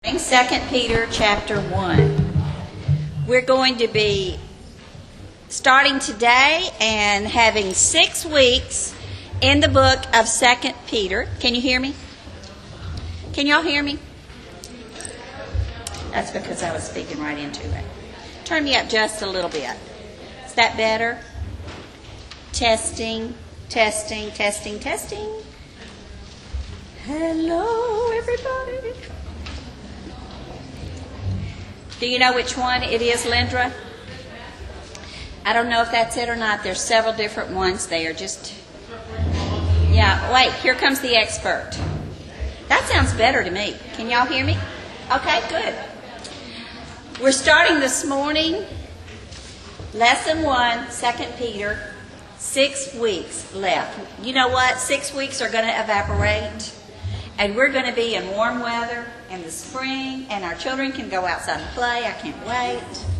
2 Peter chapter 1. We're going to be starting today and having 6 weeks in the book of 2 Peter. Can you hear me? Can y'all hear me? That's because I was speaking right into it. Turn me up just a little bit. Is that better? Testing, testing, testing, testing. Hello, everybody. Do you know which one it is, Lindra? I don't know if that's it or not. There's several different ones. They are just... Yeah, wait, here comes the expert. That sounds better to me. Can y'all hear me? Okay, good. We're starting this morning, Lesson 1, 2 Peter, 6 weeks left. You know what? 6 weeks are going to evaporate. And we're going to be in warm weather in the spring, and our children can go outside and play. I can't wait.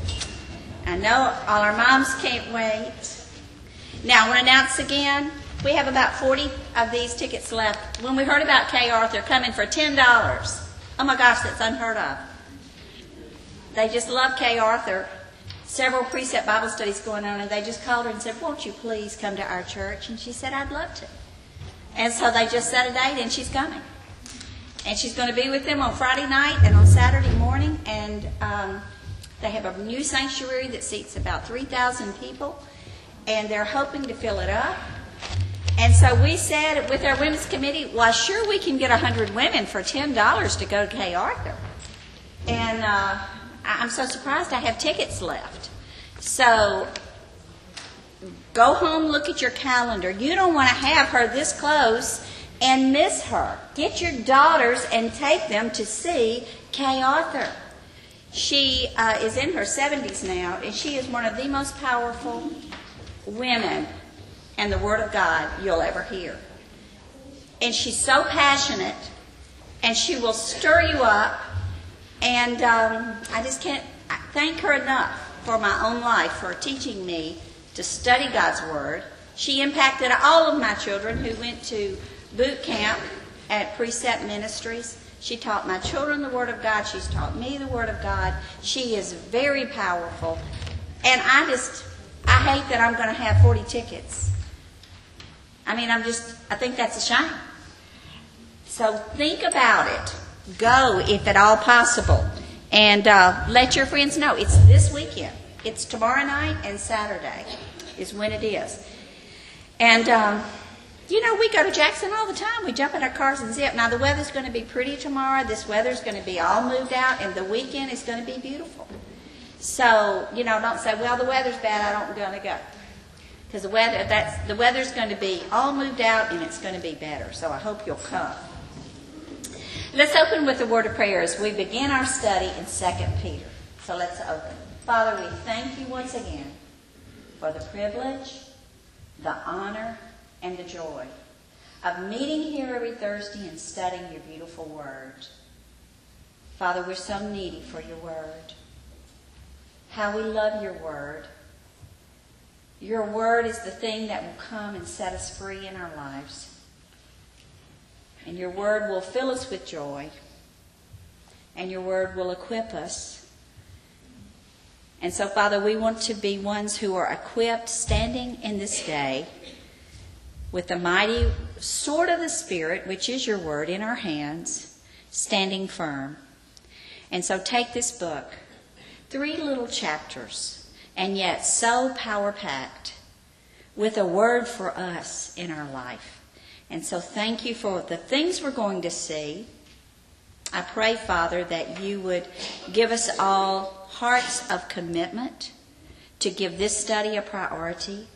I know all our moms can't wait. Now, I want to announce again, we have about 40 of these tickets left. When we heard about Kay Arthur coming for $10, oh my gosh, that's unheard of. They just love Kay Arthur. Several precept Bible studies going on, and they just called her and said, won't you please come to our church? And she said, I'd love to. And so they just set a date, and she's coming. And she's going to be with them on Friday night and on Saturday morning. And they have a new sanctuary that seats about 3,000 people. And they're hoping to fill it up. And so we said with our women's committee, well, sure, we can get 100 women for $10 to go to Kay Arthur. And I'm so surprised I have tickets left. So go home, look at your calendar. You don't want to have her this close and miss her. Get your daughters and take them to see Kay Arthur. She is in her 70s now, and she is one of the most powerful women in the Word of God you'll ever hear. And she's so passionate, and she will stir you up, and I just can't thank her enough for my own life, for teaching me to study God's Word. She impacted all of my children who went to boot camp at Precept Ministries. She taught my children the Word of God. She's taught me the Word of God. She is very powerful. And I hate that I'm going to have 40 tickets. I mean, I think that's a shame. So think about it. Go if at all possible. And let your friends know. It's this weekend. It's tomorrow night and Saturday is when it is. And you know, we go to Jackson all the time. We jump in our cars and zip. Now, the weather's going to be pretty tomorrow. This weather's going to be all moved out, and the weekend is going to be beautiful. So, you know, don't say, well, the weather's bad, I'm going to go. Because the weather's going to be all moved out, and it's going to be better. So I hope you'll come. Let's open with a word of prayer as we begin our study in 2 Peter. So let's open. Father, we thank you once again for the privilege, the honor, and the joy of meeting here every Thursday and studying your beautiful word. Father, we're so needy for your word. How we love your word. Your word is the thing that will come and set us free in our lives. And your word will fill us with joy. And your word will equip us. And so, Father, we want to be ones who are equipped, standing in this day with the mighty sword of the Spirit, which is your word, in our hands, standing firm. And so take this book, 3 little chapters, and yet so power-packed, with a word for us in our life. And so thank you for the things we're going to see. I pray, Father, that you would give us all hearts of commitment to give this study a priority,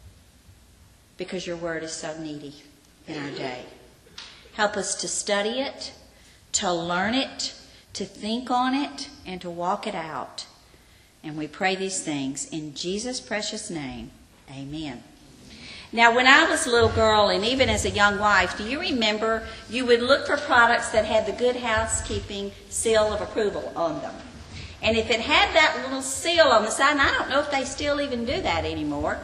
because your word is so needy in our day. Help us to study it, to learn it, to think on it, and to walk it out. And we pray these things in Jesus' precious name. Amen. Now, when I was a little girl, and even as a young wife, do you remember you would look for products that had the Good Housekeeping seal of approval on them? And if it had that little seal on the side, and I don't know if they still even do that anymore,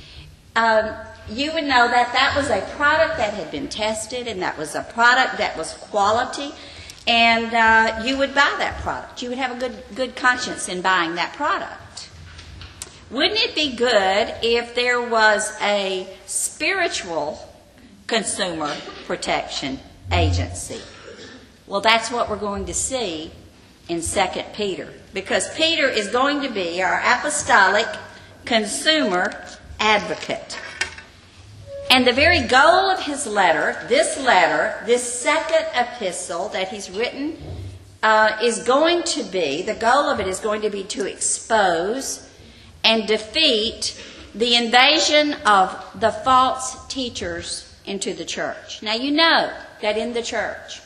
you would know that that was a product that had been tested, and that was a product that was quality. and you would buy that product. You would have a good conscience in buying that product. Wouldn't it be good if there was a spiritual consumer protection agency? Well, that's what we're going to see in 2 Peter, because Peter is going to be our apostolic consumer advocate. And the very goal of his letter, this second epistle that he's written, is going to be, the goal of it is going to be to expose and defeat the invasion of the false teachers into the church. Now, you know that in the church,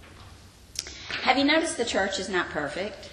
have you noticed the church is not perfect?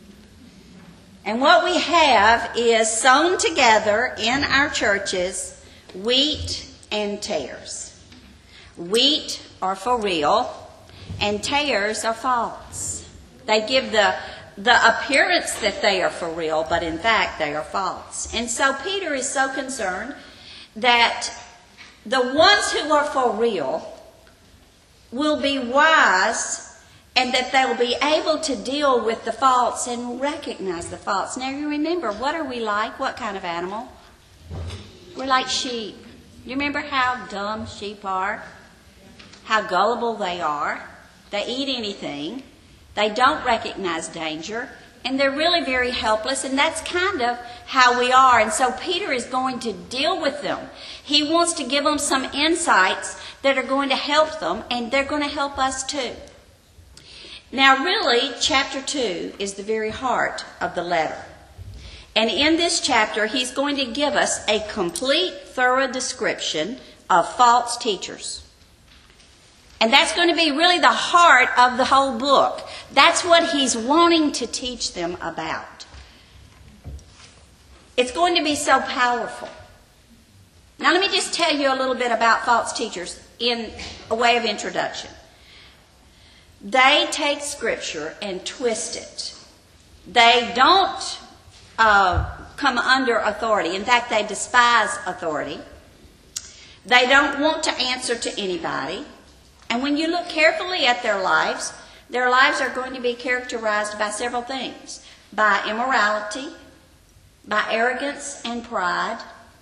And what we have is sown together in our churches wheat and tares. Wheat are for real, and tares are false. They give the appearance that they are for real, but in fact they are false. And so Peter is so concerned that the ones who are for real will be wise, and that they will be able to deal with the false and recognize the false. Now you remember, what are we like? What kind of animal? We're like sheep. You remember how dumb sheep are? How gullible they are? They eat anything. They don't recognize danger. And they're really very helpless. And that's kind of how we are. And so Peter is going to deal with them. He wants to give them some insights that are going to help them. And they're going to help us too. Now really, chapter 2 is the very heart of the letter. And in this chapter, he's going to give us a complete, thorough description of false teachers. And that's going to be really the heart of the whole book. That's what he's wanting to teach them about. It's going to be so powerful. Now let me just tell you a little bit about false teachers in a way of introduction. They take Scripture and twist it. They don't come under authority. In fact, they despise authority. They don't want to answer to anybody. And when you look carefully at their lives are going to be characterized by several things. By immorality, by arrogance and pride.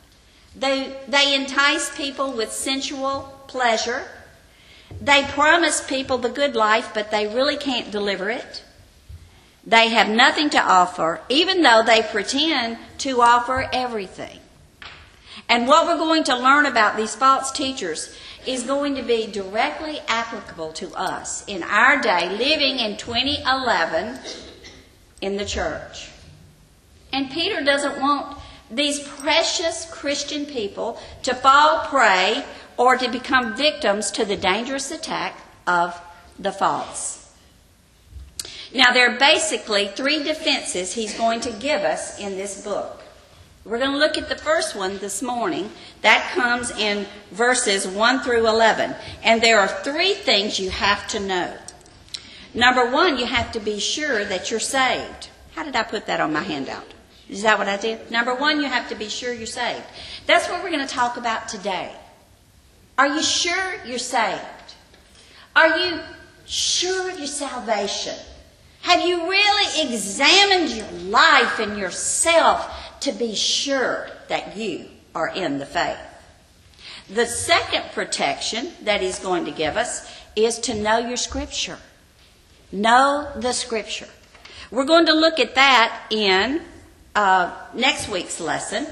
They entice people with sensual pleasure. They promise people the good life, but they really can't deliver it. They have nothing to offer, even though they pretend to offer everything. And what we're going to learn about these false teachers is going to be directly applicable to us in our day, living in 2011 in the church. And Peter doesn't want these precious Christian people to fall prey or to become victims to the dangerous attack of the false. Now, there are basically 3 defenses he's going to give us in this book. We're going to look at the first one this morning. That comes in verses 1 through 11. And there are 3 things you have to know. Number 1, you have to be sure that you're saved. How did I put that on my handout? Is that what I did? Number 1, you have to be sure you're saved. That's what we're going to talk about today. Are you sure you're saved? Are you sure of your salvation? Have you really examined your life and yourself to be sure that you are in the faith? The second protection that he's going to give us is to know your Scripture. Know the Scripture. We're going to look at that in next week's lesson.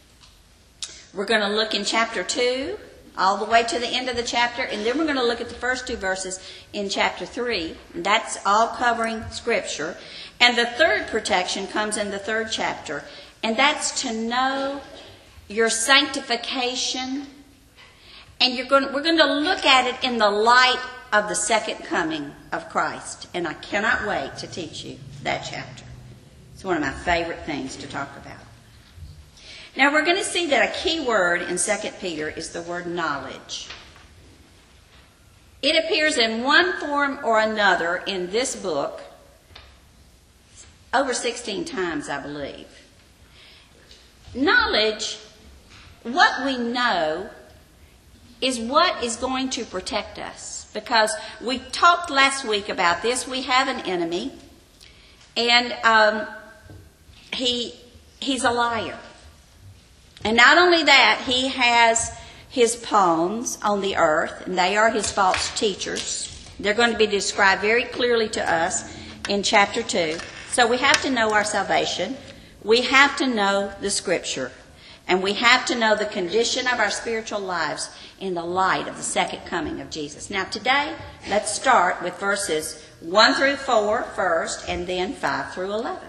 We're going to look in chapter 2 all the way to the end of the chapter, and then we're going to look at the first 2 verses in chapter 3. That's all covering Scripture. And the third protection comes in the 3rd chapter, and that's to know your sanctification. And we're going to look at it in the light of the second coming of Christ. And I cannot wait to teach you that chapter. It's one of my favorite things to talk about. Now we're going to see that a key word in 2 Peter is the word knowledge. It appears in one form or another in this book over 16 times, I believe. Knowledge, what we know, is what is going to protect us. Because we talked last week about this. We have an enemy, and he's a liar. And not only that, he has his pawns on the earth, and they are his false teachers. They're going to be described very clearly to us in chapter 2. So we have to know our salvation. We have to know the Scripture. And we have to know the condition of our spiritual lives in the light of the second coming of Jesus. Now today, let's start with verses 1 through 4 first, and then 5 through 11.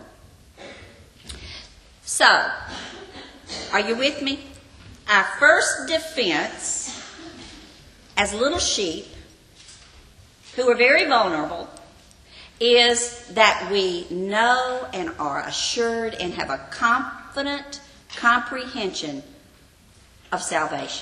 So, are you with me? Our first defense as little sheep who are very vulnerable is that we know and are assured and have a confident comprehension of salvation.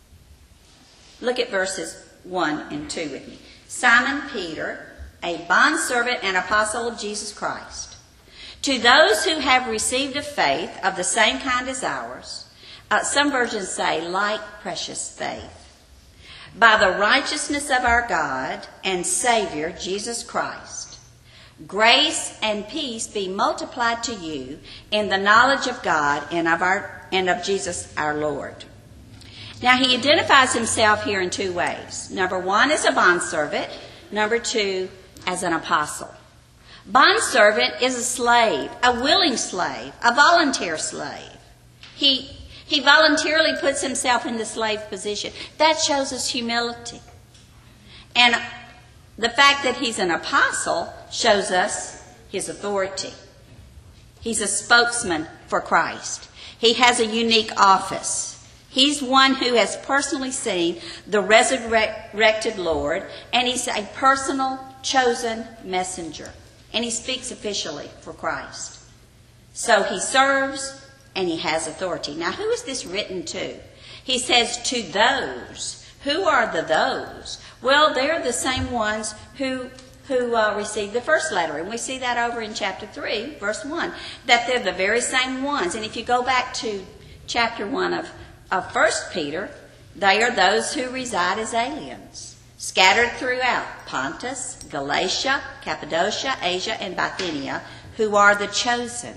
Look at verses 1 and 2 with me. Simon Peter, a bondservant and apostle of Jesus Christ, to those who have received a faith of the same kind as ours, some versions say, like precious faith, by the righteousness of our God and Savior, Jesus Christ. Grace and peace be multiplied to you in the knowledge of God and of Jesus our Lord. Now he identifies himself here in two ways. Number one, as a bondservant. Number two, as an apostle. Bondservant is a slave, a willing slave, a volunteer slave. He voluntarily puts himself in the slave position. That shows us humility. And the fact that he's an apostle shows us his authority. He's a spokesman for Christ. He has a unique office. He's one who has personally seen the resurrected Lord, and he's a personal, chosen messenger. And he speaks officially for Christ. So he serves and he has authority. Now, who is this written to? He says, to those. Who are the those? Well, they're the same ones who received the first letter. And we see that over in chapter 3, verse 1, that they're the very same ones. And if you go back to chapter 1 of 1 Peter, they are those who reside as aliens, scattered throughout Pontus, Galatia, Cappadocia, Asia, and Bithynia, who are the chosen.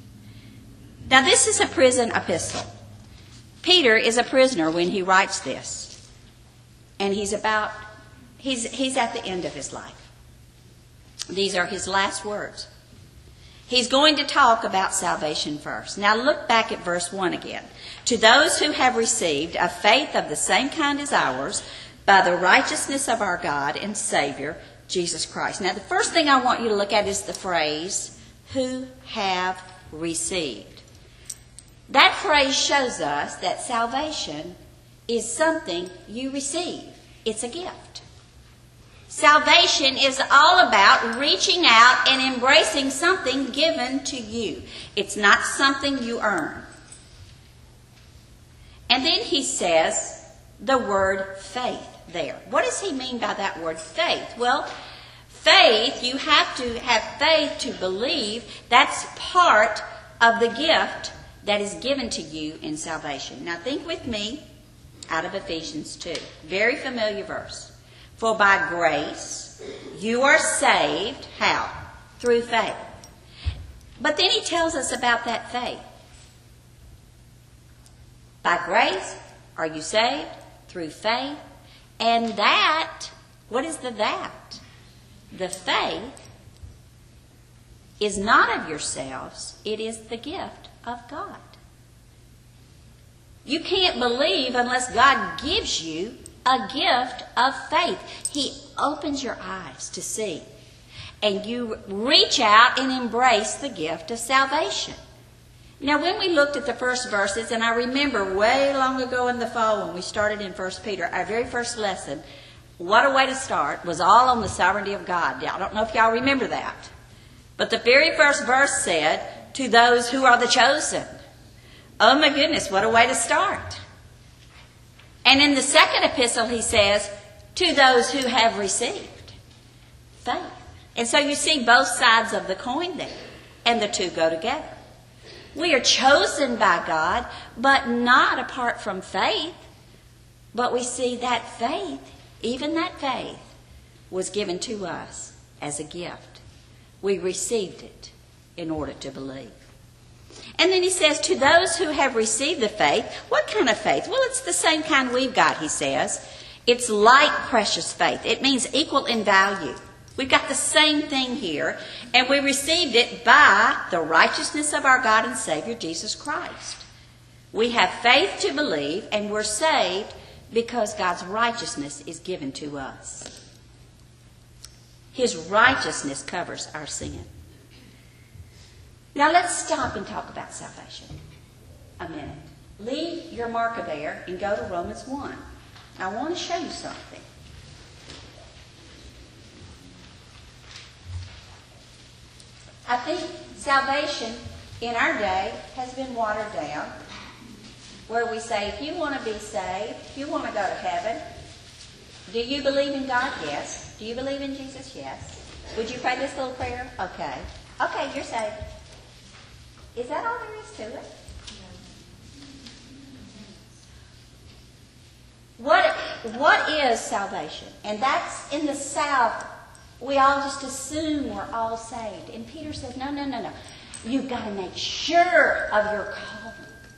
Now, this is a prison epistle. Peter is a prisoner when he writes this. And he's at the end of his life. These are his last words. He's going to talk about salvation first. Now look back at verse 1 again. To those who have received a faith of the same kind as ours, by the righteousness of our God and Savior, Jesus Christ. Now the first thing I want you to look at is the phrase, who have received. That phrase shows us that salvation is something you receive. It's a gift. Salvation is all about reaching out and embracing something given to you. It's not something you earn. And then he says the word faith there. What does he mean by that word faith? Well, faith, you have to have faith to believe. That's part of the gift that is given to you in salvation. Now think with me out of Ephesians 2. Very familiar verse. For by grace you are saved. How? Through faith. But then he tells us about that faith. By grace are you saved? Through faith. And that, what is the that? The faith is not of yourselves. It is the gift of God. You can't believe unless God gives you a gift of faith. He opens your eyes to see. And you reach out and embrace the gift of salvation. Now, when we looked at the first verses, and I remember way long ago in the fall when we started in 1 Peter, our very first lesson, what a way to start, was all on the sovereignty of God. I don't know if y'all remember that. But the very first verse said, to those who are the chosen. Oh my goodness, what a way to start. And in the second epistle he says, to those who have received faith. And so you see both sides of the coin there, and the two go together. We are chosen by God, but not apart from faith. But we see that faith, even that faith, was given to us as a gift. We received it in order to believe. And then he says, to those who have received the faith, what kind of faith? Well, it's the same kind we've got, he says. It's like precious faith. It means equal in value. We've got the same thing here, and we received it by the righteousness of our God and Savior, Jesus Christ. We have faith to believe, and we're saved because God's righteousness is given to us. His righteousness covers our sin. Now let's stop and talk about salvation a minute. Leave your marker there and go to Romans 1. I want to show you something. I think salvation in our day has been watered down, where we say, if you want to be saved, if you want to go to heaven, do you believe in God? Yes. Do you believe in Jesus? Yes. Would you pray this little prayer? Okay. Okay, you're saved. Is that all there is to it? What is salvation? And that's in the South. We all just assume we're all saved. And Peter says, no. You've got to make sure of your calling.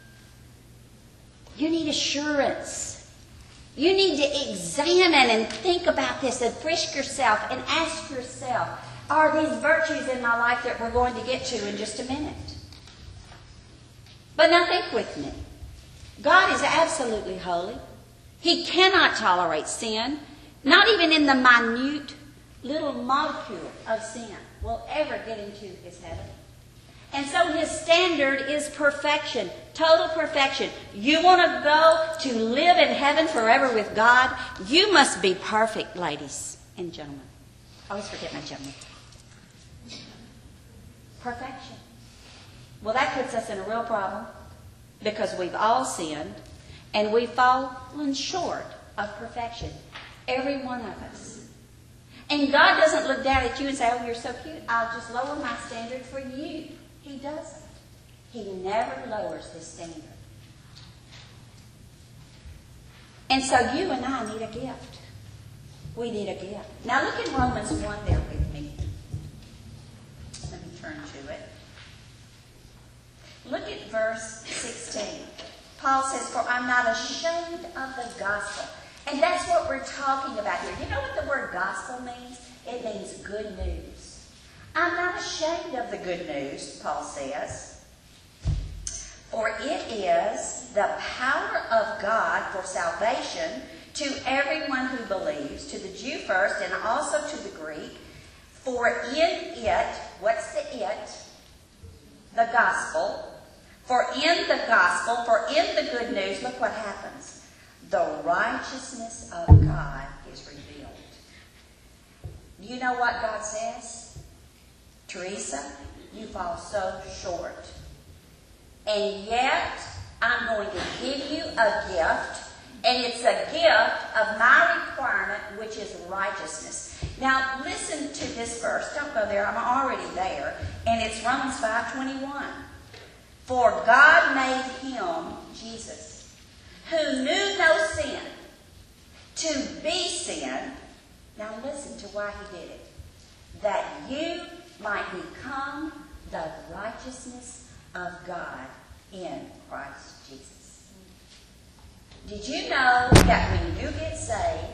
You need assurance. You need to examine and think about this and frisk yourself and ask yourself, are these virtues in my life that we're going to get to in just a minute? But now think with me. God is absolutely holy. He cannot tolerate sin. Not even in the minute little molecule of sin will ever get into his heaven. And so his standard is perfection, total perfection. You want to go to live in heaven forever with God? You must be perfect, ladies and gentlemen. I always forget my gentlemen. Perfection. Well, that puts us in a real problem because we've all sinned and we've fallen short of perfection. Every one of us. And God doesn't look down at you and say, oh, you're so cute, I'll just lower my standard for you. He doesn't. He never lowers his standard. And so you and I need a gift. We need a gift. Now look in Romans 1 there with me. Let me turn to it. Look at verse 16. Paul says, for I'm not ashamed of the gospel. And that's what we're talking about here. You know what the word gospel means? It means good news. I'm not ashamed of the good news, Paul says. For it is the power of God for salvation to everyone who believes, to the Jew first and also to the Greek. For in it, what's the it? The gospel. For in the gospel, for in the good news, look what happens. The righteousness of God is revealed. Do you know what God says? Teresa, you fall so short. And yet, I'm going to give you a gift, and it's a gift of my requirement, which is righteousness. Now, listen to this verse. Don't go there. I'm already there. And it's Romans 5:21. For God made him, Jesus, who knew no sin, to be sin. Now listen to why he did it. That you might become the righteousness of God in Christ Jesus. Did you know that when you get saved,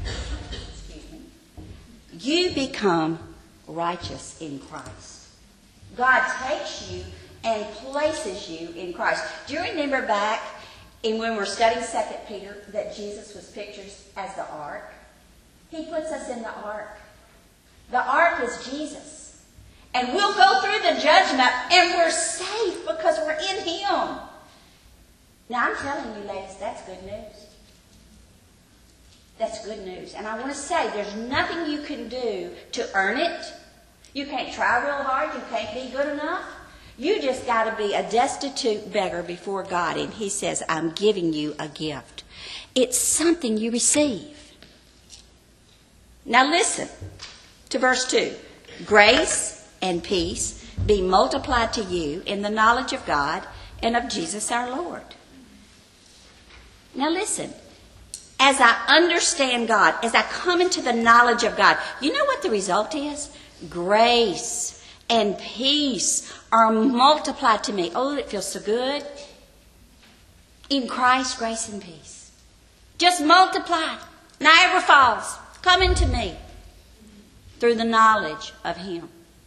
you become righteous in Christ? God takes you and places you in Christ. Do you remember back when we were studying 2 Peter that Jesus was pictured as the ark? He puts us in the ark. The ark is Jesus. And we'll go through the judgment and we're safe because we're in him. Now I'm telling you ladies, that's good news. That's good news. And I want to say there's nothing you can do to earn it. You can't try real hard. You can't be good enough. You just got to be a destitute beggar before God. And he says, I'm giving you a gift. It's something you receive. Now listen to verse 2. Grace and peace be multiplied to you in the knowledge of God and of Jesus our Lord. Now listen. as I understand God, as I come into the knowledge of God, you know what the result is? Grace and peace are multiplied to me. Oh, it feels so good. In Christ, grace and peace. Just multiplied. Niagara Falls, coming to me through the knowledge of Him.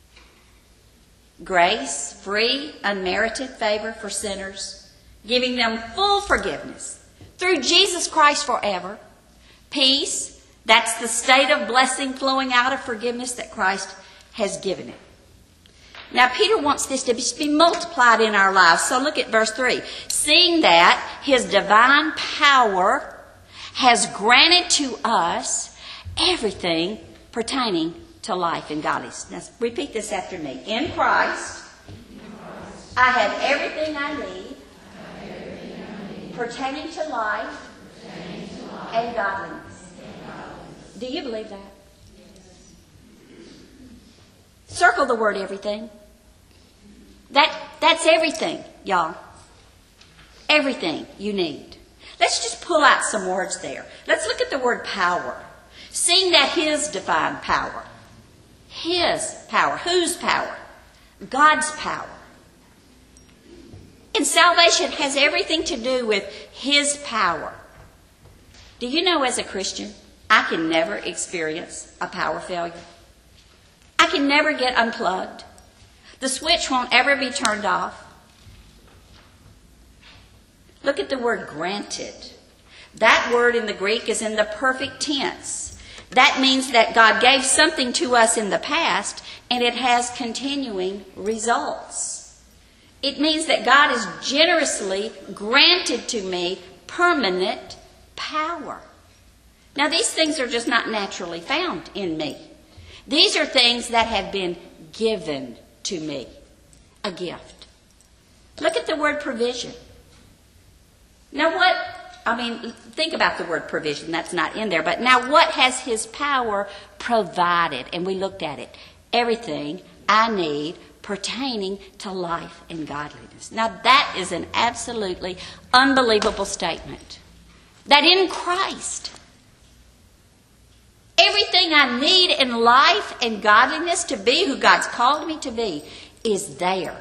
Grace, free, unmerited favor for sinners, giving them full forgiveness through Jesus Christ forever. Peace, that's the state of blessing flowing out of forgiveness that Christ has given it. Now, Peter wants this to be multiplied in our lives. So look at verse 3. Seeing that His divine power has granted to us everything pertaining to life and godliness. Now, repeat this after me. In Christ, I have everything I need pertaining to life and godliness. Do you believe that? Circle the word everything. That's everything, y'all. Everything you need. Let's just pull out some words there. Let's look at the word power. Seeing that His divine power. His power. Whose power? God's power. And salvation has everything to do with His power. Do you know, as a Christian, I can never experience a power failure. I can never get unplugged. The switch won't ever be turned off. Look at the word granted. That word in the Greek is in the perfect tense. That means that God gave something to us in the past and it has continuing results. It means that God has generously granted to me permanent power. Now, these things are just not naturally found in me. These are things that have been given to me. A gift. Look at the word provision. Now think about the word provision. That's not in there. But now what has His power provided? And we looked at it. Everything I need pertaining to life and godliness. Now that is an absolutely unbelievable statement. That in Christ, everything I need in life and godliness to be who God's called me to be is there.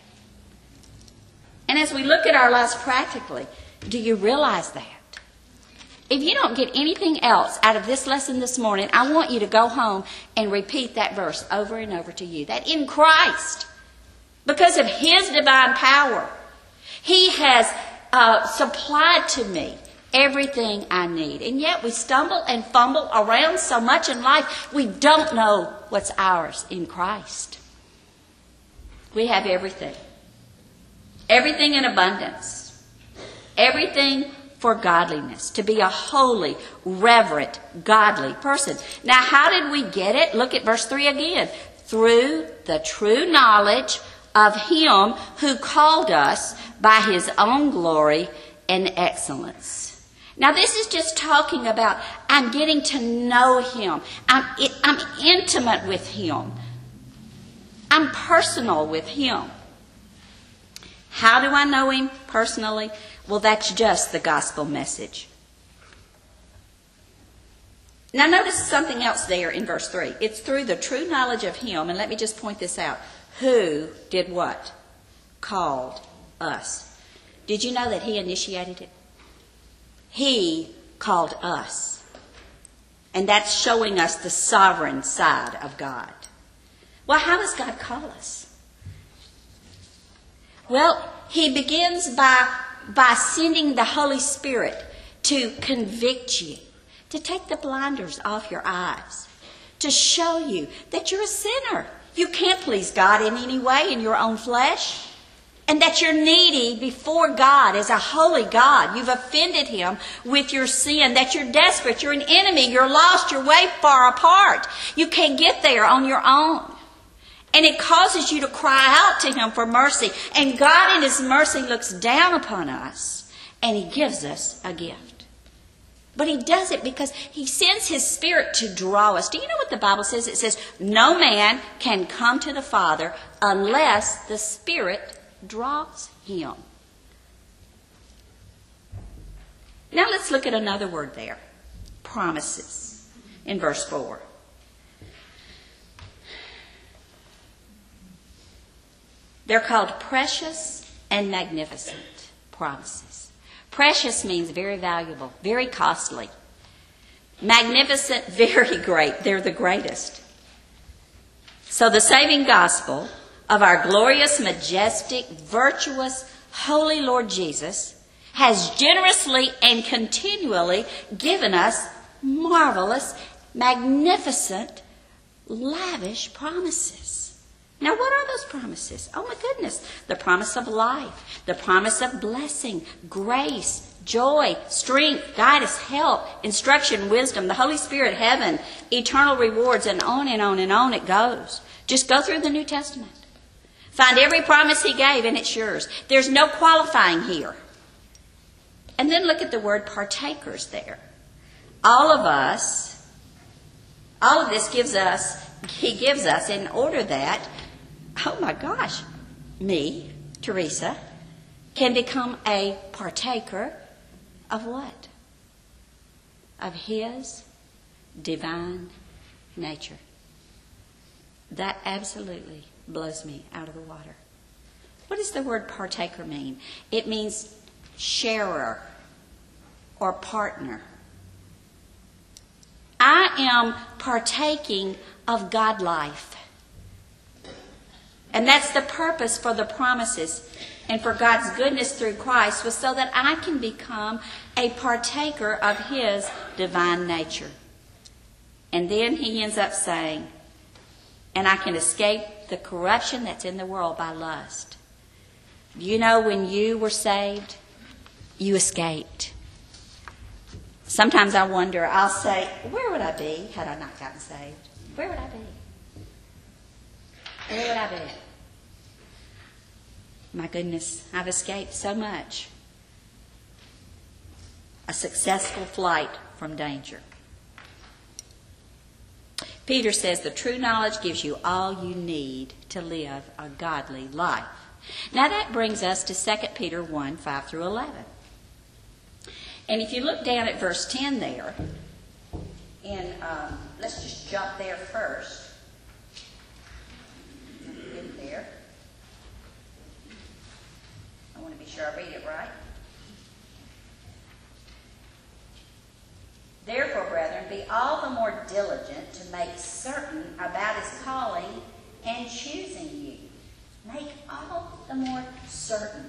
And as we look at our lives practically, do you realize that? If you don't get anything else out of this lesson this morning, I want you to go home and repeat that verse over and over to you. That in Christ, because of His divine power, He has supplied to me everything I need. And yet we stumble and fumble around so much in life, we don't know what's ours in Christ. We have everything. Everything in abundance. Everything for godliness. To be a holy, reverent, godly person. Now, how did we get it? Look at verse 3 again. Through the true knowledge of Him who called us by His own glory and excellence. Now, this is just talking about I'm getting to know Him. I'm intimate with Him. I'm personal with Him. How do I know Him personally? Well, that's just the gospel message. Now, notice something else there in verse 3. It's through the true knowledge of Him, and let me just point this out. Who did what? Called us. Did you know that He initiated it? He called us. And that's showing us the sovereign side of God. Well, how does God call us? Well, He begins by sending the Holy Spirit to convict you, to take the blinders off your eyes, to show you that you're a sinner. You can't please God in any way in your own flesh. And that you're needy before God as a holy God. You've offended Him with your sin. That you're desperate. You're an enemy. You're lost. You're way far apart. You can't get there on your own. And it causes you to cry out to Him for mercy. And God in His mercy looks down upon us. And He gives us a gift. But He does it because He sends His Spirit to draw us. Do you know what the Bible says? It says, no man can come to the Father unless the Spirit draws him. Now let's look at another word there. promises in verse 4. They're called precious and magnificent promises. Precious means very valuable, very costly. Magnificent, very great. They're the greatest. So the saving gospel of our glorious, majestic, virtuous, holy Lord Jesus has generously and continually given us marvelous, magnificent, lavish promises. Now, what are those promises? Oh, my goodness. The promise of life, the promise of blessing, grace, joy, strength, guidance, help, instruction, wisdom, the Holy Spirit, heaven, eternal rewards, and on and on and on it goes. Just go through the New Testament. Find every promise he gave, and it's yours. There's no qualifying here. And then look at the word partakers there. All of us, all of this he gives us in order that, oh my gosh, me, Teresa, can become a partaker of what? Of his divine nature. That absolutely blows me out of the water. What does the word partaker mean? It means sharer or partner. I am partaking of God life. And that's the purpose for the promises and for God's goodness through Christ, was so that I can become a partaker of his divine nature. And then he ends up saying, and I can escape the corruption that's in the world by lust. You know, when you were saved, you escaped. Sometimes I wonder, I'll say, where would I be had I not gotten saved? Where would I be? Where would I be? My goodness, I've escaped so much. A successful flight from danger. Peter says the true knowledge gives you all you need to live a godly life. Now that brings us to 2 Peter 1, 5 through 11. And if you look down at verse 10 there, and let's just jump there first. Get there. I want to be sure I read it right. Therefore, brethren, be all the more diligent to make certain about his calling and choosing you. Make all the more certain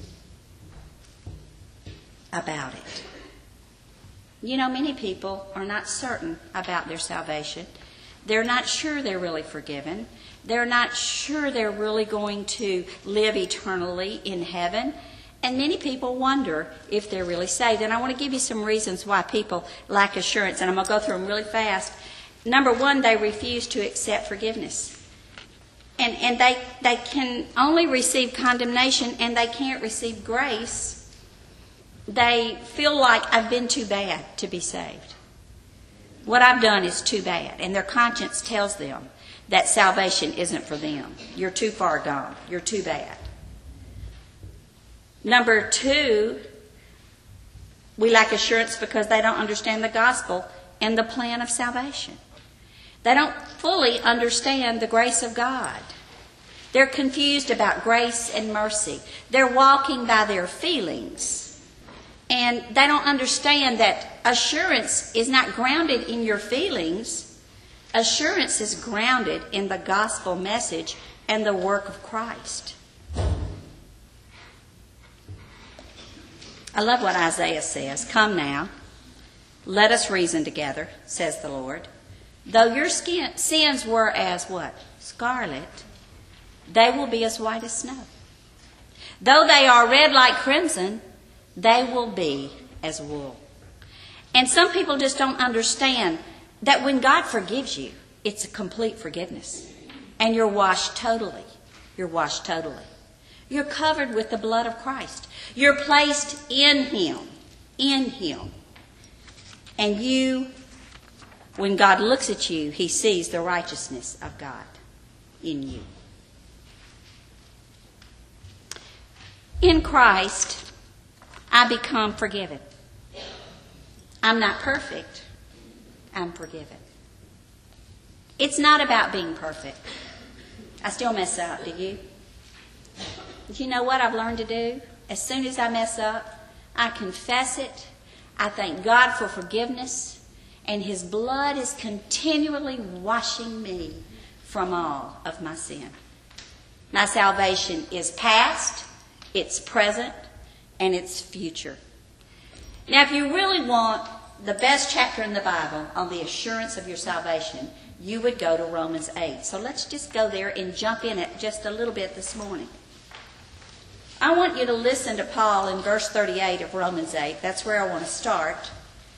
about it. You know, many people are not certain about their salvation. They're not sure they're really forgiven. They're not sure they're really going to live eternally in heaven. And many people wonder if they're really saved. And I want to give you some reasons why people lack assurance. And I'm going to go through them really fast. Number one, they refuse to accept forgiveness. And they can only receive condemnation, and they can't receive grace. They feel like I've been too bad to be saved. What I've done is too bad. And their conscience tells them that salvation isn't for them. You're too far gone. You're too bad. Number two, we lack assurance because they don't understand the gospel and the plan of salvation. They don't fully understand the grace of God. They're confused about grace and mercy. They're walking by their feelings. And they don't understand that assurance is not grounded in your feelings. Assurance is grounded in the gospel message and the work of Christ. I love what Isaiah says. Come now, let us reason together, says the Lord. Though your sins were as what? Scarlet, they will be as white as snow. Though they are red like crimson, they will be as wool. And some people just don't understand that when God forgives you, it's a complete forgiveness. And you're washed totally. You're washed totally. You're covered with the blood of Christ. You're placed in him. In him. And you, when God looks at you, he sees the righteousness of God in you. In Christ, I become forgiven. I'm not perfect, I'm forgiven. It's not about being perfect. I still mess up, do you? But you know what I've learned to do? As soon as I mess up, I confess it. I thank God for forgiveness. And His blood is continually washing me from all of my sin. My salvation is past, it's present, and it's future. Now, if you really want the best chapter in the Bible on the assurance of your salvation, you would go to Romans 8. So let's just go there and jump in it just a little bit this morning. I want you to listen to Paul in verse 38 of Romans 8. That's where I want to start.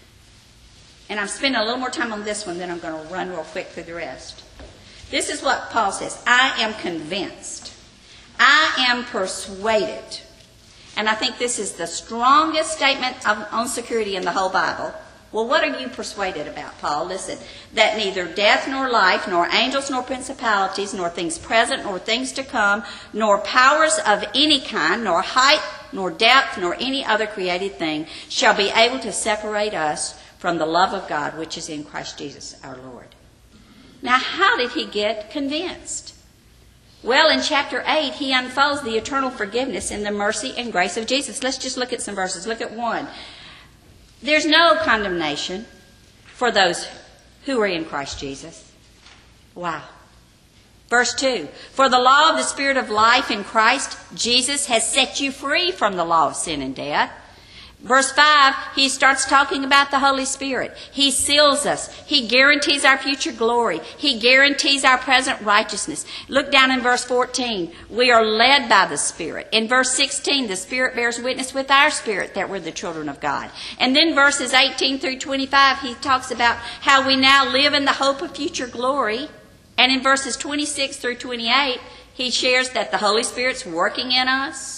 And I'm spending a little more time on this one, then I'm going to run real quick through the rest. This is what Paul says. I am convinced. I am persuaded. And I think this is the strongest statement on security in the whole Bible. Well, what are you persuaded about, Paul? Listen, that neither death nor life, nor angels nor principalities, nor things present nor things to come, nor powers of any kind, nor height, nor depth, nor any other created thing shall be able to separate us from the love of God which is in Christ Jesus our Lord. Now, how did he get convinced? Well, in chapter 8, he unfolds the eternal forgiveness and the mercy and grace of Jesus. Let's just look at some verses. Look at 1. There's no condemnation for those who are in Christ Jesus. Wow. Verse 2. For the law of the Spirit of life in Christ Jesus has set you free from the law of sin and death. Verse 5, he starts talking about the Holy Spirit. He seals us. He guarantees our future glory. He guarantees our present righteousness. Look down in verse 14. We are led by the Spirit. In verse 16, the Spirit bears witness with our spirit that we're the children of God. And then verses 18 through 25, he talks about how we now live in the hope of future glory. And in verses 26 through 28, he shares that the Holy Spirit's working in us.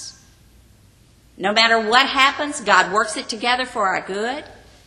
No matter what happens, God works it together for our good.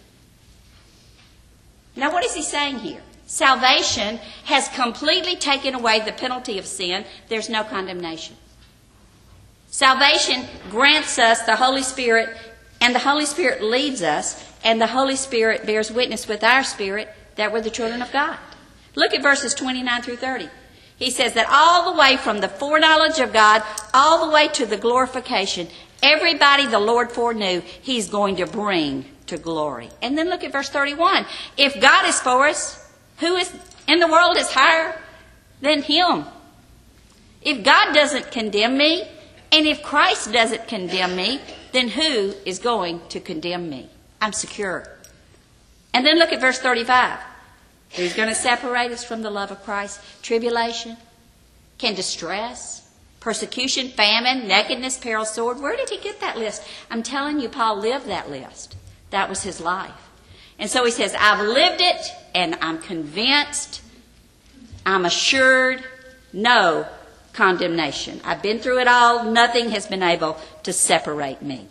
Now, what is he saying here? Salvation has completely taken away the penalty of sin. There's no condemnation. Salvation grants us the Holy Spirit, and the Holy Spirit leads us, and the Holy Spirit bears witness with our spirit that we're the children of God. Look at verses 29 through 30. He says that all the way from the foreknowledge of God, all the way to the glorification, everybody the Lord foreknew, he's going to bring to glory. And then look at verse 31. If God is for us, who is in the world is higher than him? If God doesn't condemn me, and if Christ doesn't condemn me, then who is going to condemn me? I'm secure. And then look at verse 35. Who's going to separate us from the love of Christ? Tribulation? Can distress? Persecution, famine, nakedness, peril, sword. Where did he get that list? I'm telling you, Paul lived that list. That was his life. And so he says, I've lived it, and I'm convinced, I'm assured, no condemnation. I've been through it all. Nothing has been able to separate me.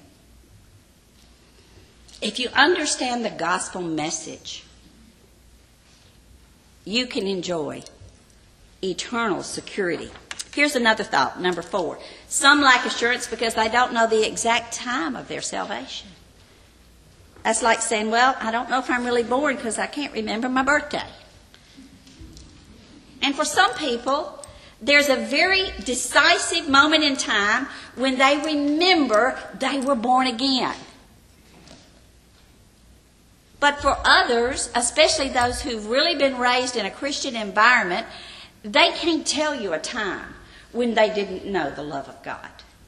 If you understand the gospel message, you can enjoy eternal security. Here's another thought, number 4. Some lack assurance because they don't know the exact time of their salvation. That's like saying, well, I don't know if I'm really born because I can't remember my birthday. And for some people, there's a very decisive moment in time when they remember they were born again. But for others, especially those who've really been raised in a Christian environment, they can't tell you a time when they didn't know the love of God.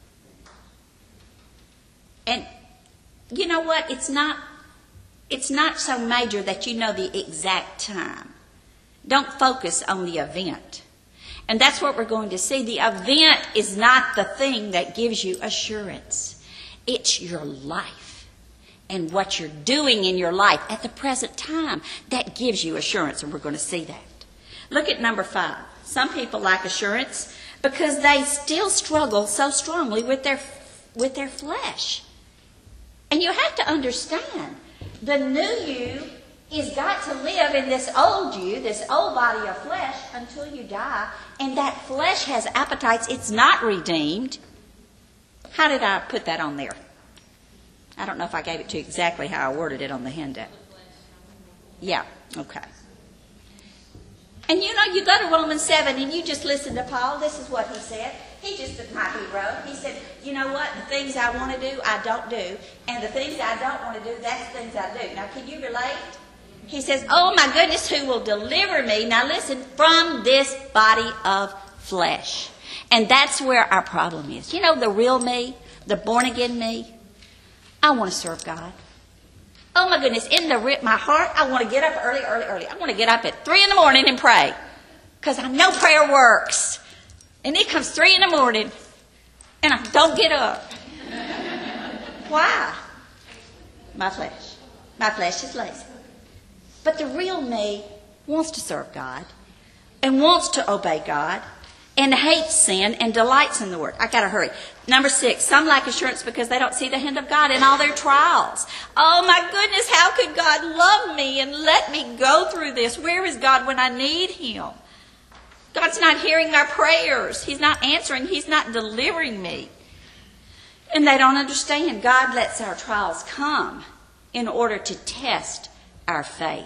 And you know what? It's not so major that you know the exact time. Don't focus on the event. And that's what we're going to see. The event is not the thing that gives you assurance. It's your life. And what you're doing in your life at the present time, that gives you assurance, and we're going to see that. Look at number 5. Some people lack assurance because they still struggle so strongly with their flesh. And you have to understand, the new you is got to live in this old you, this old body of flesh, until you die. And that flesh has appetites. It's not redeemed. How did I put that on there? I don't know if I gave it to you exactly how I worded it on the handout. Yeah, Okay. And you know, you go to Romans 7 and you just listen to Paul. This is what he said. He just my hero. He said, you know what? The things I want to do, I don't do. And the things I don't want to do, that's the things I do. Now, can you relate? He says, oh my goodness, who will deliver me, now listen, from this body of flesh. And that's where our problem is. You know, the real me, the born-again me, I want to serve God. Oh my goodness, in my heart, I want to get up early. I want to get up at 3 in the morning and pray. Because I know prayer works. And it comes 3 in the morning, and I don't get up. Why? My flesh. My flesh is lazy. But the real me wants to serve God and wants to obey God and hates sin and delights in the Word. I got to hurry. Number 6, some lack assurance because they don't see the hand of God in all their trials. Oh my goodness, how could God love me and let me go through this? Where is God when I need Him? God's not hearing our prayers. He's not answering. He's not delivering me. And they don't understand. God lets our trials come in order to test our faith.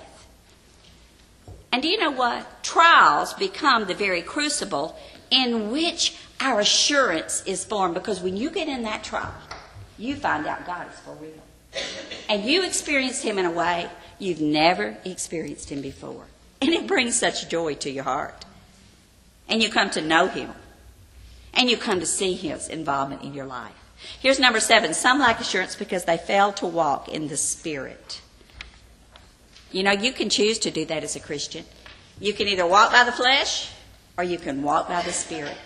And do you know what? Trials become the very crucible in which our assurance is formed. Because when you get in that trial, you find out God is for real. And you experience Him in a way you've never experienced Him before. And it brings such joy to your heart. And you come to know Him. And you come to see His involvement in your life. Here's number 7. Some lack assurance because they fail to walk in the Spirit. You know, you can choose to do that as a Christian. You can either walk by the flesh or you can walk by the Spirit.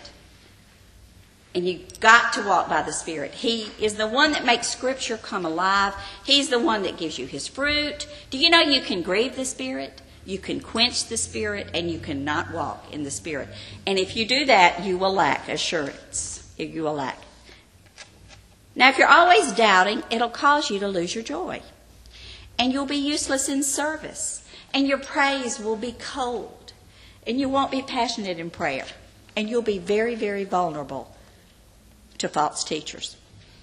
And you've got to walk by the Spirit. He is the one that makes Scripture come alive. He's the one that gives you His fruit. Do you know you can grieve the Spirit? You can quench the Spirit, and you cannot walk in the Spirit. And if you do that, you will lack assurance. You will lack. Now, if you're always doubting, it'll cause you to lose your joy. And you'll be useless in service. And your praise will be cold. And you won't be passionate in prayer. And you'll be very, very vulnerable to false teachers.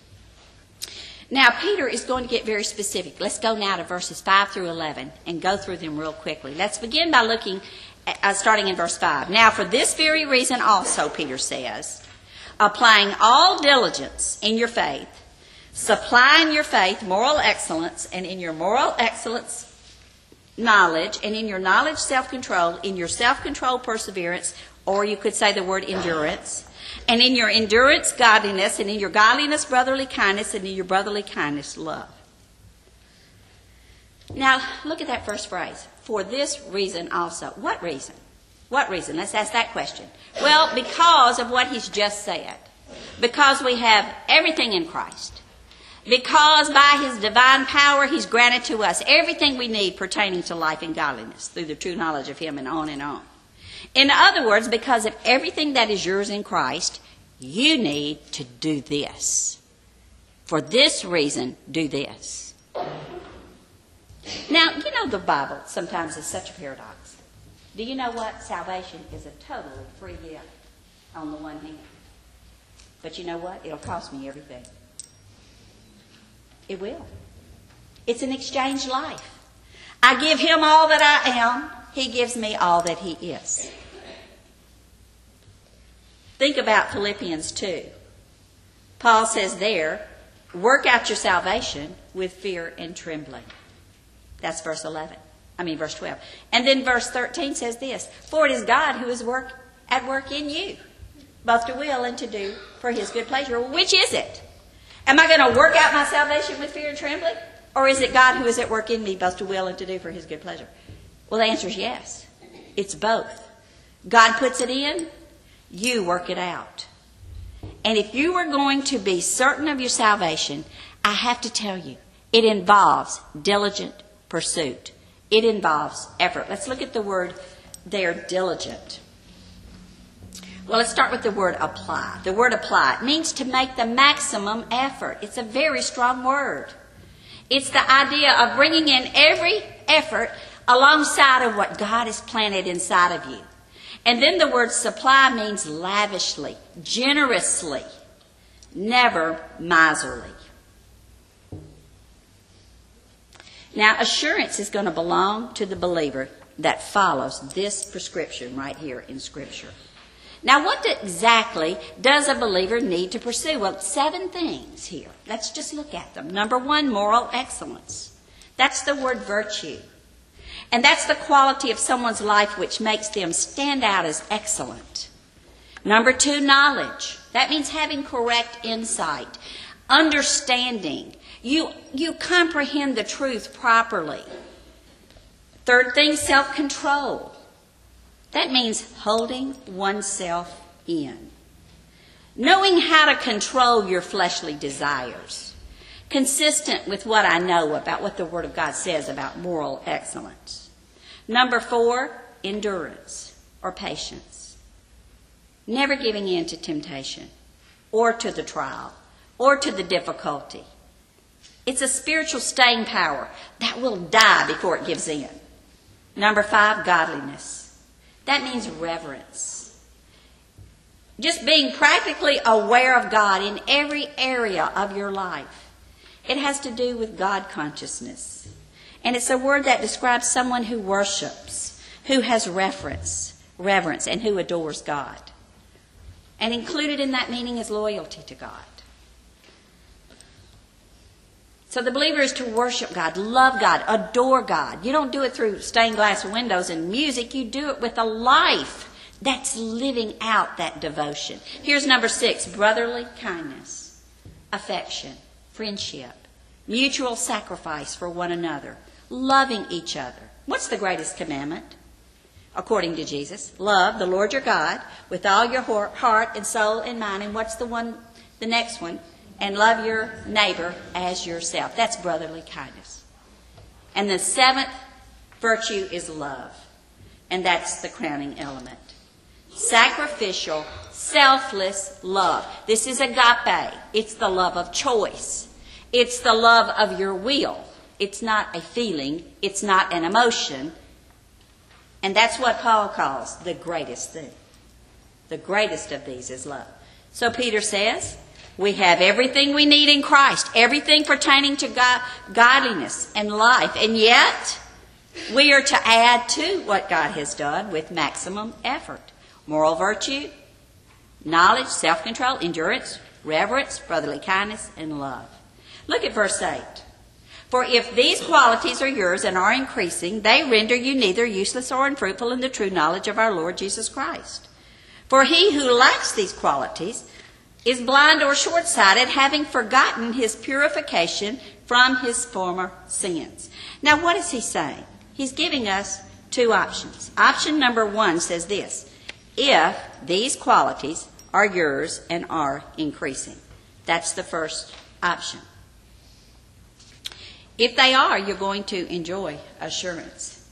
Now, Peter is going to get very specific. Let's go now to verses 5 through 11 and go through them real quickly. Let's begin by looking at, starting in verse 5. Now, for this very reason also, Peter says, applying all diligence in your faith, supply in your faith moral excellence, and in your moral excellence knowledge, and in your knowledge self-control, in your self-control perseverance, or you could say the word endurance, and in your endurance godliness, and in your godliness brotherly kindness, and in your brotherly kindness love. Now, look at that first phrase. For this reason also. What reason? What reason? Let's ask that question. Well, because of what he's just said. Because we have everything in Christ. Because by His divine power He's granted to us everything we need pertaining to life and godliness through the true knowledge of Him, and on and on. In other words, because of everything that is yours in Christ, you need to do this. For this reason, do this. Now, you know the Bible sometimes is such a paradox. Do you know what? Salvation is a totally free gift on the one hand. But you know what? It'll cost me everything. It will. It's an exchange life. I give Him all that I am. He gives me all that He is. Think about Philippians 2. Paul says there, work out your salvation with fear and trembling. That's verse 11. Verse 12. And then verse 13 says this, for it is God who is at work in you, both to will and to do for His good pleasure. Well, which is it? Am I going to work out my salvation with fear and trembling? Or is it God who is at work in me, both to will and to do for His good pleasure? Well, the answer is yes. It's both. God puts it in, you work it out. And if you are going to be certain of your salvation, I have to tell you, it involves diligent pursuit. It involves effort. Let's look at the word there, diligent. Well, let's start with the word apply. The word apply means to make the maximum effort. It's a very strong word. It's the idea of bringing in every effort alongside of what God has planted inside of you. And then the word supply means lavishly, generously, never miserly. Now, assurance is going to belong to the believer that follows this prescription right here in Scripture. Now, what exactly does a believer need to pursue? Well, 7 things here. Let's just look at them. Number 1, moral excellence. That's the word virtue. And that's the quality of someone's life which makes them stand out as excellent. Number 2, knowledge. That means having correct insight, understanding. You comprehend the truth properly. 3rd thing, self-control. That means holding oneself in. Knowing how to control your fleshly desires. Consistent with what I know about what the Word of God says about moral excellence. Number 4, endurance or patience. Never giving in to temptation or to the trial or to the difficulty. It's a spiritual staying power that will die before it gives in. Number 5, godliness. That means reverence. Just being practically aware of God in every area of your life. It has to do with God consciousness. And it's a word that describes someone who worships, who has reverence, and who adores God. And included in that meaning is loyalty to God. So the believer is to worship God, love God, adore God. You don't do it through stained glass windows and music. You do it with a life that's living out that devotion. Here's number 6, brotherly kindness, affection, friendship, mutual sacrifice for one another, loving each other. What's the greatest commandment? According to Jesus, love the Lord your God with all your heart and soul and mind. And what's the next one? And love your neighbor as yourself. That's brotherly kindness. And the 7th virtue is love. And that's the crowning element. Sacrificial, selfless love. This is agape. It's the love of choice. It's the love of your will. It's not a feeling. It's not an emotion. And that's what Paul calls the greatest thing. The greatest of these is love. So Peter says, we have everything we need in Christ, everything pertaining to godliness and life, and yet we are to add to what God has done with maximum effort. Moral virtue, knowledge, self-control, endurance, reverence, brotherly kindness, and love. Look at verse 8. For if these qualities are yours and are increasing, they render you neither useless or unfruitful in the true knowledge of our Lord Jesus Christ. For he who lacks these qualities is blind or short-sighted, having forgotten his purification from his former sins. Now, what is he saying? He's giving us 2 options. Option number 1 says this: if these qualities are yours and are increasing. That's the first option. If they are, you're going to enjoy assurance.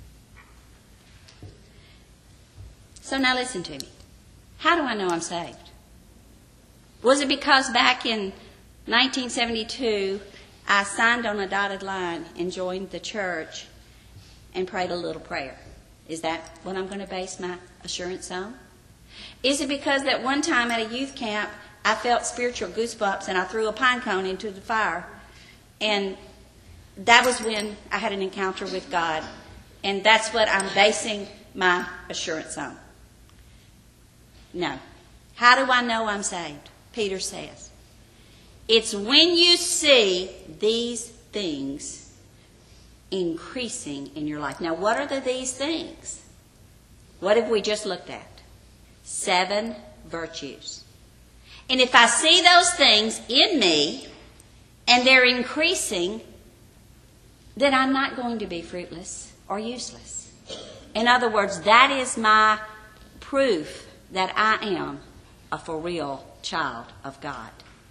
So now listen to me. How do I know I'm saved? Was it because back in 1972 I signed on a dotted line and joined the church and prayed a little prayer? Is that what I'm going to base my assurance on? Is it because that one time at a youth camp I felt spiritual goosebumps and I threw a pine cone into the fire, and that was when I had an encounter with God, and that's what I'm basing my assurance on? No. How do I know I'm saved? Peter says, it's when you see these things increasing in your life. Now, what are these things? What have we just looked at? 7 virtues. And if I see those things in me and they're increasing, then I'm not going to be fruitless or useless. In other words, that is my proof that I am a for real child of God.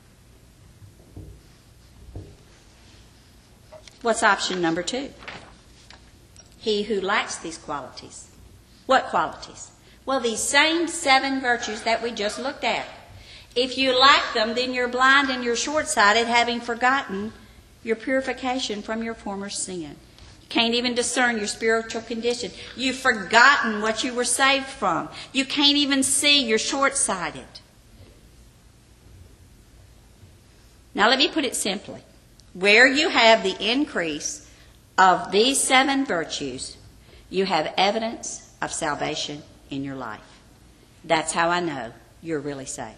What's option number 2? He who lacks these qualities. What qualities? Well, these same 7 virtues that we just looked at. If you lack them, then you're blind and you're short-sighted, having forgotten your purification from your former sin. You can't even discern your spiritual condition. You've forgotten what you were saved from. You can't even see. You're short-sighted. Now let me put it simply. Where you have the increase of these 7 virtues, you have evidence of salvation in your life. That's how I know you're really saved.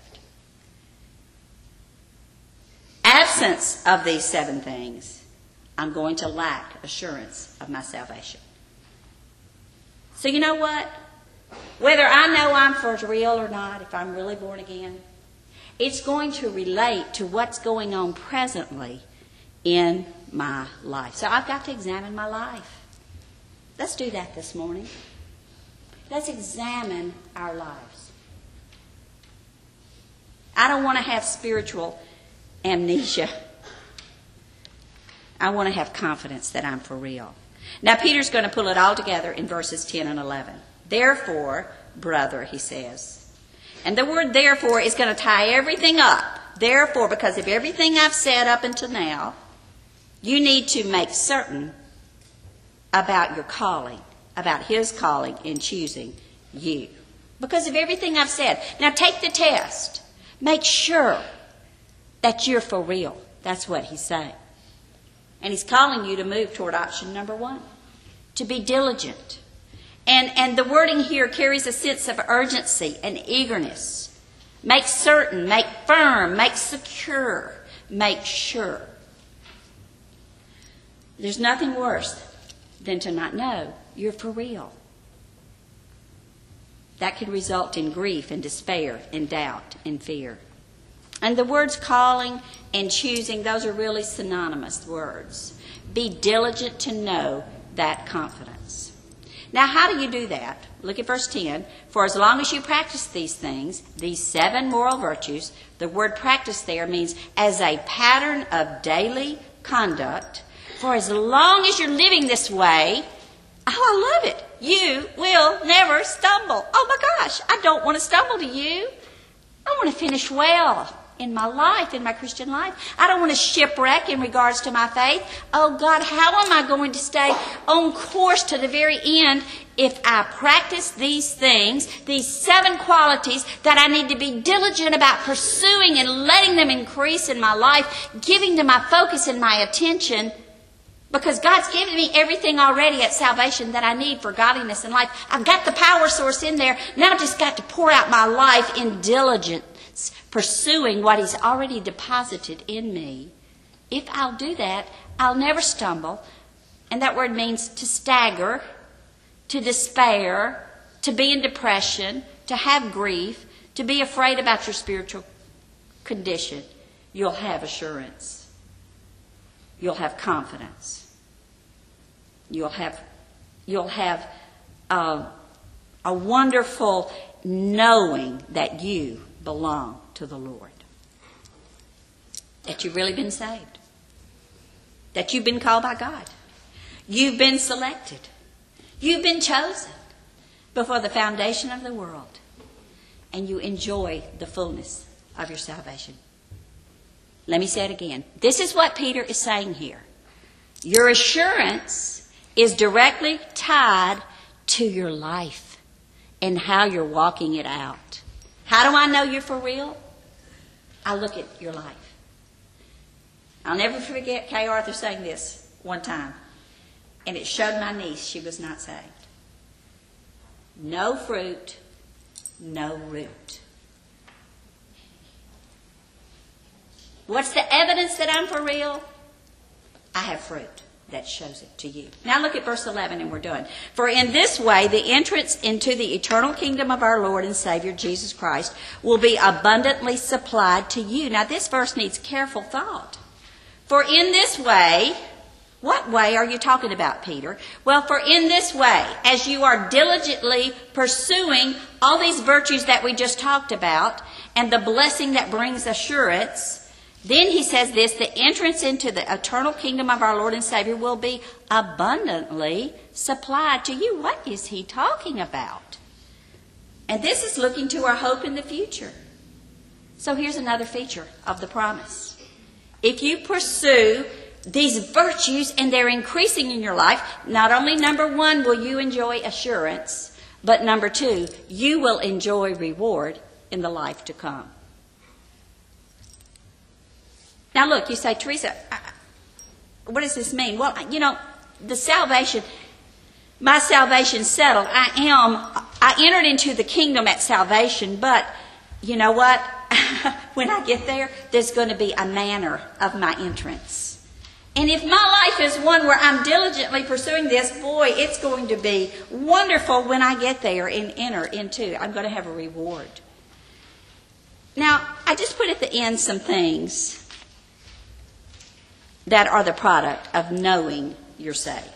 Absence of these 7 things, I'm going to lack assurance of my salvation. So you know what? Whether I know I'm for real or not, if I'm really born again, it's going to relate to what's going on presently in my life. So I've got to examine my life. Let's do that this morning. Let's examine our lives. I don't want to have spiritual amnesia. I want to have confidence that I'm for real. Now, Peter's going to pull it all together in verses 10 and 11. Therefore, brother, he says. And the word therefore is going to tie everything up. Therefore, because of everything I've said up until now, you need to make certain about your calling, about his calling in choosing you. Because of everything I've said. Now, take the test. Make sure that you're for real. That's what he's saying. And he's calling you to move toward option number 1, to be diligent. And the wording here carries a sense of urgency and eagerness. Make certain, make firm, make secure, make sure. There's nothing worse than to not know you're for real. That can result in grief and despair and doubt and fear. And the words calling and choosing, those are really synonymous words. Be diligent to know that confidence. Now, how do you do that? Look at verse 10. For as long as you practice these things, these 7 moral virtues, the word practice there means as a pattern of daily conduct. For as long as you're living this way, oh, I love it, you will never stumble. Oh my gosh, I don't want to stumble to you. I want to finish well in my life, in my Christian life. I don't want to shipwreck in regards to my faith. Oh God, how am I going to stay on course to the very end if I practice these things, these 7 qualities that I need to be diligent about pursuing and letting them increase in my life, giving them my focus and my attention, because God's given me everything already at salvation that I need for godliness in life. I've got the power source in there. Now I've just got to pour out my life in diligence, pursuing what He's already deposited in me. If I'll do that, I'll never stumble. And that word means to stagger, to despair, to be in depression, to have grief, to be afraid about your spiritual condition. You'll have assurance. You'll have confidence. You'll have a wonderful knowing that you belong to the Lord. That you've really been saved. That you've been called by God. You've been selected. You've been chosen before the foundation of the world. And you enjoy the fullness of your salvation. Let me say it again. This is what Peter is saying here. Your assurance is directly tied to your life and how you're walking it out. How do I know you're for real? I look at your life. I'll never forget Kay Arthur saying this one time. And it showed my niece she was not saved. No fruit, no root. What's the evidence that I'm for real? I have fruit that shows it to you. Now look at verse 11 and we're done. For in this way, the entrance into the eternal kingdom of our Lord and Savior, Jesus Christ, will be abundantly supplied to you. Now this verse needs careful thought. For in this way, what way are you talking about, Peter? Well, for in this way, as you are diligently pursuing all these virtues that we just talked about, and the blessing that brings assurance, then he says this, the entrance into the eternal kingdom of our Lord and Savior will be abundantly supplied to you. What is he talking about? And this is looking to our hope in the future. So here's another feature of the promise. If you pursue these virtues and they're increasing in your life, not only number 1 will you enjoy assurance, but number 2, you will enjoy reward in the life to come. Now look, you say, Teresa, what does this mean? Well, the salvation, my salvation settled. I entered into the kingdom at salvation, but you know what? When I get there, there's going to be a manner of my entrance. And if my life is one where I'm diligently pursuing this, boy, it's going to be wonderful when I get there and enter into. I'm going to have a reward. Now, I just put at the end some things that are the product of knowing you're saved.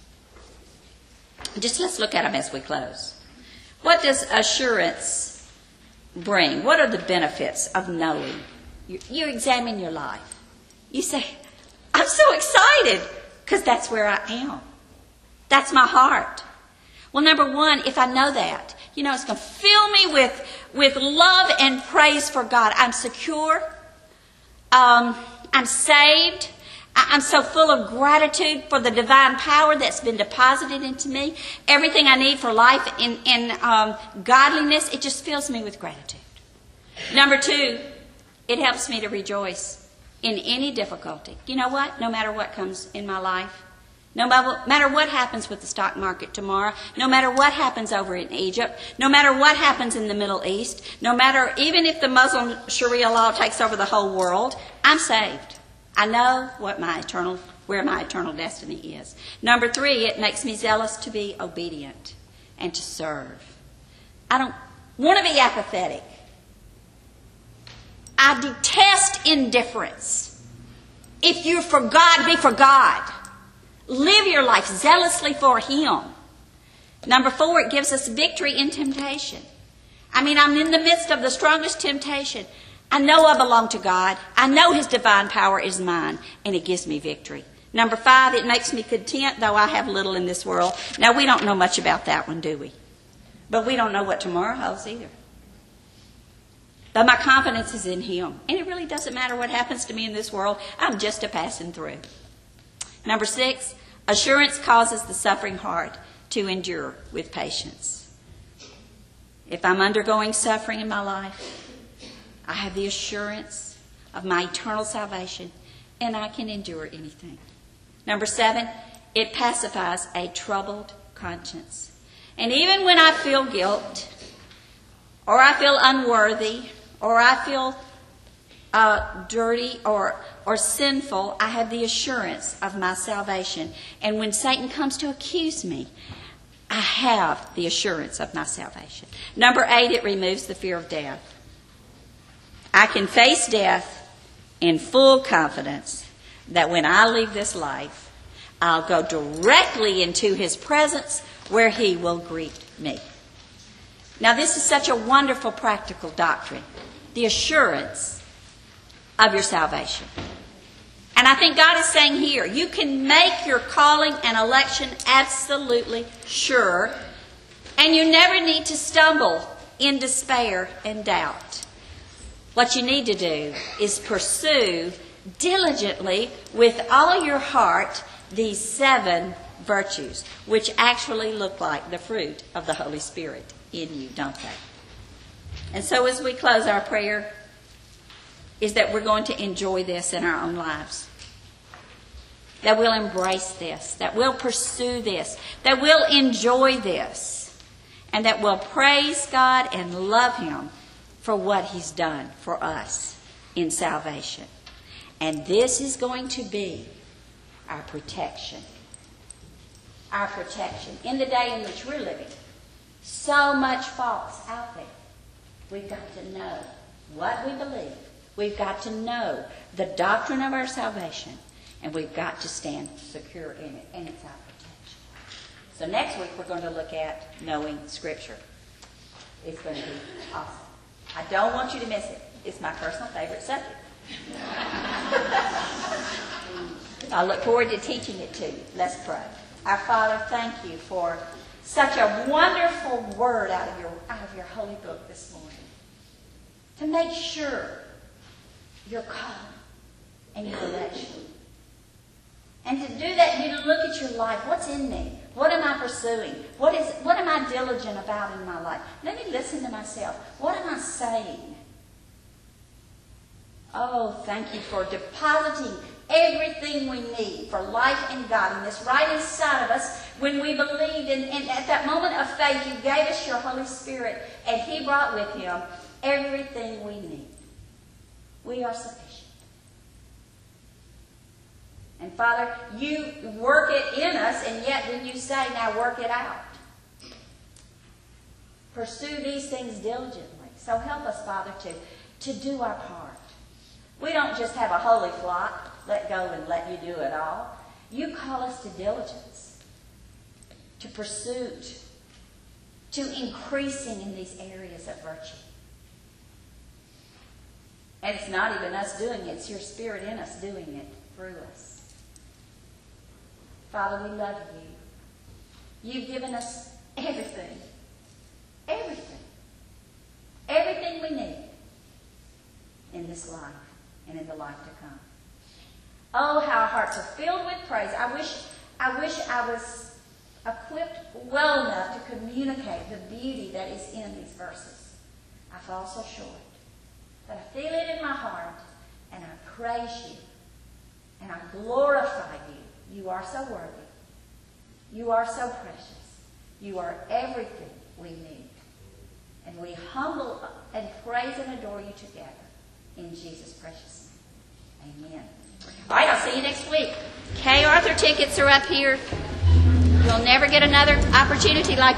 Just let's look at them as we close. What does assurance bring? What are the benefits of knowing? You examine your life. You say, I'm so excited because that's where I am. That's my heart. Well, number one, if I know that, it's going to fill me with love and praise for God. I'm secure. I'm saved. I'm so full of gratitude for the divine power that's been deposited into me. Everything I need for life in godliness, it just fills me with gratitude. Number two, it helps me to rejoice in any difficulty. You know what? No matter what comes in my life, no matter what happens with the stock market tomorrow, no matter what happens over in Egypt, no matter what happens in the Middle East, even if the Muslim Sharia law takes over the whole world, I'm saved. I know where my eternal destiny is. Number three, it makes me zealous to be obedient and to serve. I don't want to be apathetic. I detest indifference. If you're for God, be for God. Live your life zealously for Him. Number four, it gives us victory in temptation. I'm in the midst of the strongest temptation. I know I belong to God. I know His divine power is mine, and it gives me victory. Number five, it makes me content, though I have little in this world. Now, we don't know much about that one, do we? But we don't know what tomorrow holds either. But my confidence is in Him. And it really doesn't matter what happens to me in this world. I'm just a passing through. Number six, assurance causes the suffering heart to endure with patience. If I'm undergoing suffering in my life, I have the assurance of my eternal salvation, and I can endure anything. Number seven, it pacifies a troubled conscience. And even when I feel guilt, or I feel unworthy, or I feel dirty or sinful, I have the assurance of my salvation. And when Satan comes to accuse me, I have the assurance of my salvation. Number eight, it removes the fear of death. I can face death in full confidence that when I leave this life, I'll go directly into His presence where He will greet me. Now, this is such a wonderful practical doctrine, the assurance of your salvation. And I think God is saying here, you can make your calling and election absolutely sure, and you never need to stumble in despair and doubt. What you need to do is pursue diligently with all your heart these 7 virtues, which actually look like the fruit of the Holy Spirit in you, don't they? And so as we close, our prayer is that we're going to enjoy this in our own lives. That we'll embrace this, that we'll pursue this, that we'll enjoy this, and that we'll praise God and love Him for what He's done for us in salvation. And this is going to be our protection. Our protection in the day in which we're living. So much false out there. We've got to know what we believe. We've got to know the doctrine of our salvation. And we've got to stand secure in it. And it's our protection. So next week we're going to look at knowing Scripture. It's going to be awesome. I don't want you to miss it. It's my personal favorite subject. I look forward to teaching it to you. Let's pray. Our Father, thank you for such a wonderful word out of your holy book this morning. To make sure your calling and your election. And to do that, you need to look at your life. What's in me? What am I pursuing? What am I diligent about in my life? Let me listen to myself. What am I saying? Oh, thank you for depositing everything we need for life and godliness right inside of us when we believed. And at that moment of faith, you gave us your Holy Spirit, and He brought with Him everything we need. We are sufficient. And Father, you work it in us, and yet when you say, now work it out. Pursue these things diligently. So help us, Father, to do our part. We don't just have a holy flock, let go and let you do it all. You call us to diligence, to pursuit, to increasing in these areas of virtue. And it's not even us doing it, it's your Spirit in us doing it through us. Father, we love you. You've given us everything. Everything. Everything we need in this life and in the life to come. Oh, how our hearts are filled with praise. I wish I was equipped well enough to communicate the beauty that is in these verses. I fall so short. But I feel it in my heart, and I praise you, and I glorify you. You are so worthy. You are so precious. You are everything we need. And we humble and praise and adore you together. In Jesus' precious name. Amen. All right, I'll see you next week. Kay Arthur tickets are up here. You'll never get another opportunity like